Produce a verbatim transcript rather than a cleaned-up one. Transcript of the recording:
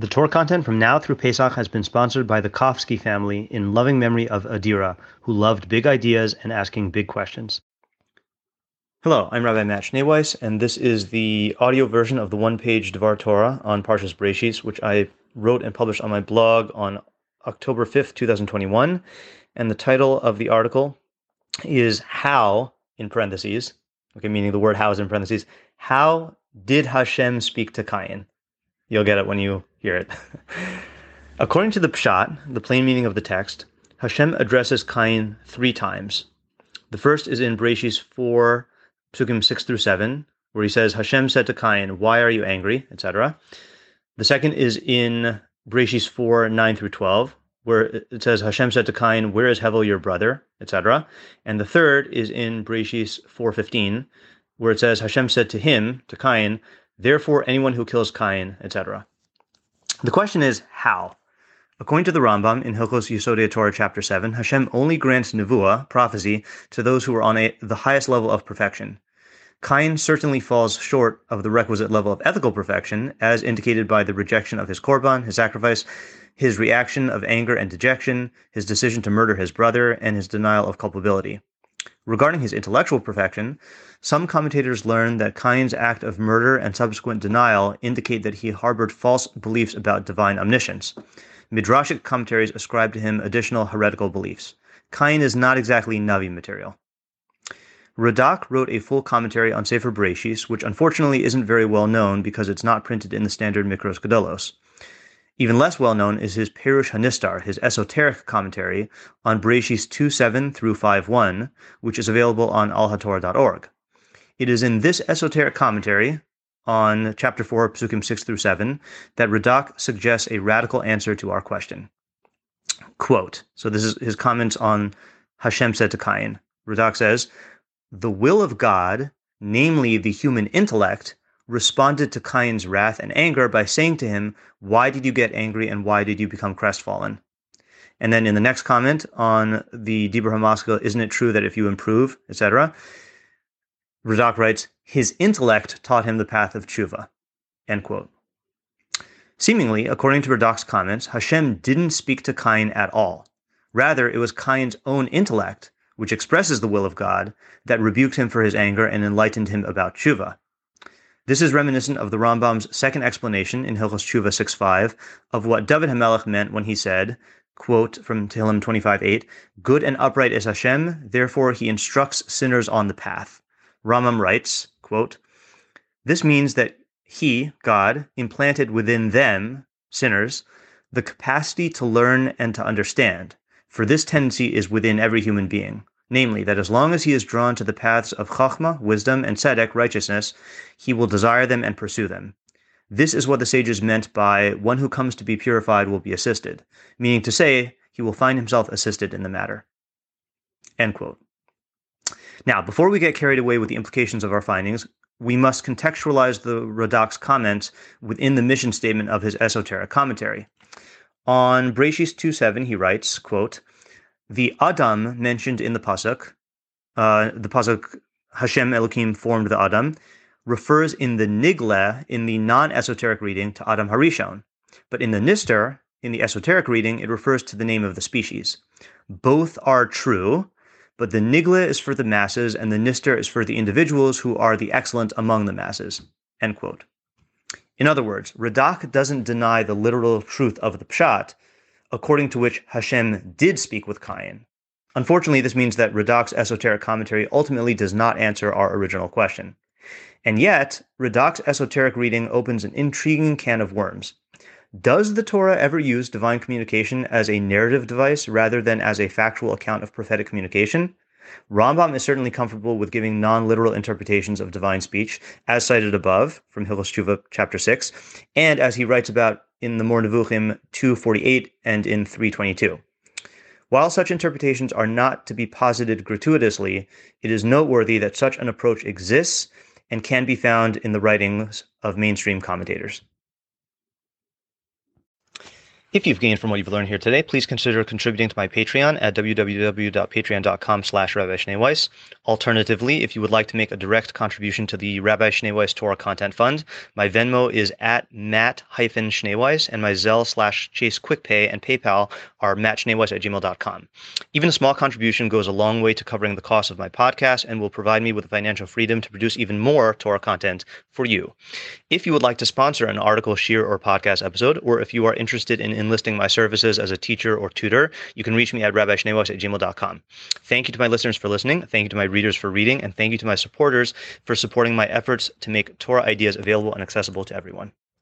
The Torah content from now through Pesach has been sponsored by the Kofsky family in loving memory of Adira, who loved big ideas and asking big questions. Hello, I'm Rabbi Matt Schneeweiss, and this is the audio version of the one-page Devar Torah on Parshas Bereishis, which I wrote and published on my blog on October fifth, twenty twenty-one. And the title of the article is How, in parentheses, okay, meaning the word how is in parentheses, how did Hashem speak to Cain? You'll get it when you hear it. According to the Pshat, the plain meaning of the text, Hashem addresses Cain three times. The first is in Bereishis four, Psukim six through seven, where he says, Hashem said to Cain, why are you angry, et cetera. The second is in Bereishis four, nine through twelve, where it says, Hashem said to Cain, where is Hevel your brother, et cetera. And the third is in Bereishis four fifteen, where it says, Hashem said to him, to Cain, therefore anyone who kills Cain, et cetera. The question is, how? According to the Rambam in Hilchos Yesodei Torah chapter seven, Hashem only grants nevuah, prophecy, to those who are on a, the highest level of perfection. Cain certainly falls short of the requisite level of ethical perfection, as indicated by the rejection of his korban, his sacrifice, his reaction of anger and dejection, his decision to murder his brother, and his denial of culpability. Regarding his intellectual perfection, some commentators learn that Cain's act of murder and subsequent denial indicate that he harbored false beliefs about divine omniscience. Midrashic commentaries ascribe to him additional heretical beliefs. Cain is not exactly Navi material. Radak wrote a full commentary on Sefer Bereishis, which unfortunately isn't very well known because it's not printed in the standard Mikros Gedolos. Even less well known is his Perush Hanistar, his esoteric commentary on Bereishis two seven through five one, which is available on al hatorah dot org. It is in this esoteric commentary on chapter four, Psukim six through seven, that Radak suggests a radical answer to our question. Quote, so this is his comments on Hashem said to Cain. Radak says, the will of God, namely the human intellect, responded to Cain's wrath and anger by saying to him, why did you get angry and why did you become crestfallen? And then in the next comment on the Dibur HaMaskil, isn't it true that if you improve, et cetera, Radak writes, his intellect taught him the path of tshuva, end quote. Seemingly, according to Radak's comments, Hashem didn't speak to Cain at all. Rather, it was Cain's own intellect, which expresses the will of God, that rebuked him for his anger and enlightened him about tshuva. This is reminiscent of the Rambam's second explanation in Hilchos Tshuva six five of what David HaMelech meant when he said, quote from Tehillim twenty-five eight, good and upright is Hashem, therefore he instructs sinners on the path. Rambam writes, quote, this means that he, God, implanted within them, sinners, the capacity to learn and to understand, for this tendency is within every human being. Namely, that as long as he is drawn to the paths of chachma, wisdom, and tzedek, righteousness, he will desire them and pursue them. This is what the sages meant by one who comes to be purified will be assisted, meaning to say, he will find himself assisted in the matter. End quote. Now, before we get carried away with the implications of our findings, we must contextualize the Radak's comments within the mission statement of his esoteric commentary. On Bereishis two seven, he writes, quote, the Adam mentioned in the Pasuk, uh, the Pasuk Hashem Elokim formed the Adam, refers in the Nigle, in the non-esoteric reading, to Adam Harishon. But in the Nister, in the esoteric reading, it refers to the name of the species. Both are true, but the Nigle is for the masses and the Nister is for the individuals who are the excellent among the masses. End quote. In other words, Radak doesn't deny the literal truth of the Pshat, according to which Hashem did speak with Cain. Unfortunately, this means that Radak's esoteric commentary ultimately does not answer our original question. And yet, Radak's esoteric reading opens an intriguing can of worms. Does the Torah ever use divine communication as a narrative device rather than as a factual account of prophetic communication? Rambam is certainly comfortable with giving non-literal interpretations of divine speech, as cited above from Hilchos Tshuva chapter six, and as he writes about in the Mor Nevuchim two forty-eight and in three twenty-two. While such interpretations are not to be posited gratuitously, it is noteworthy that such an approach exists and can be found in the writings of mainstream commentators. If you've gained from what you've learned here today, please consider contributing to my Patreon at w w w dot patreon dot com slash Rabbi Schneeweiss. Alternatively, if you would like to make a direct contribution to the Rabbi Schneeweiss Torah Content Fund, my Venmo is at Matt-Schneeweiss, and my Zelle slash Chase QuickPay and PayPal are mattschneeweiss at gmail dot com. Even a small contribution goes a long way to covering the cost of my podcast and will provide me with the financial freedom to produce even more Torah content for you. If you would like to sponsor an article, shir, or podcast episode, or if you are interested in enlisting my services as a teacher or tutor, you can reach me at rabbi schneeweiss at gmail dot com. Thank you to my listeners for listening, thank you to my readers for reading, and thank you to my supporters for supporting my efforts to make Torah ideas available and accessible to everyone.